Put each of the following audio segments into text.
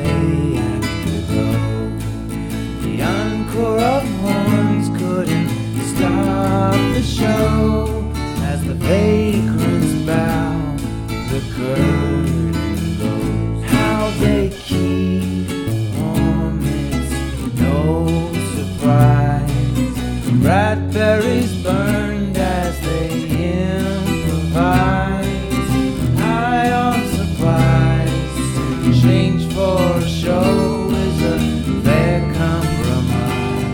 play act would go. The encore of horns couldn't stop the show. As the vagrants bow, the curtain goes. How they keep warm, it's no surprise. Raspberries burned as they improvise. High on supplies, in change for a show is a fair compromise.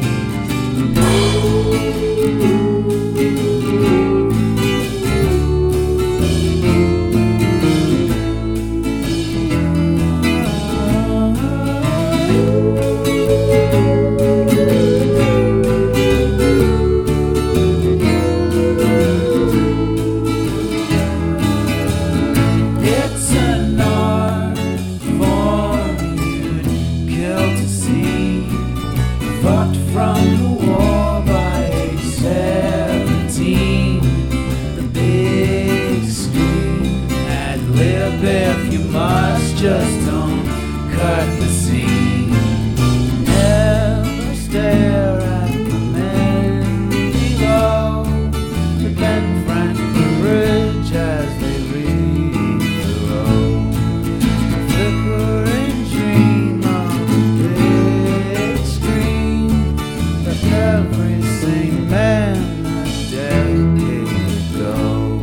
It's an art form you'd kill to see, fought from the war by age 17. The big screen, ad lib if you must, just don't cut the scene. Never stare at the men below the Ben Franklin Bridge as they read the road. Flickering dream of the big screen that every sane man a decade ago.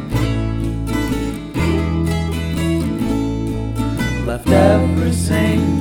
Left every sane